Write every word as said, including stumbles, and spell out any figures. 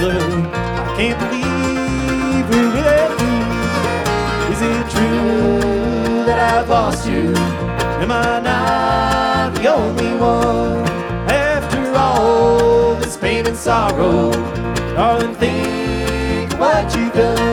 blood. I can't believe we're without you. Is it true that I've lost you? Am I not the only one? After all this pain and sorrow, darling, think what you've done.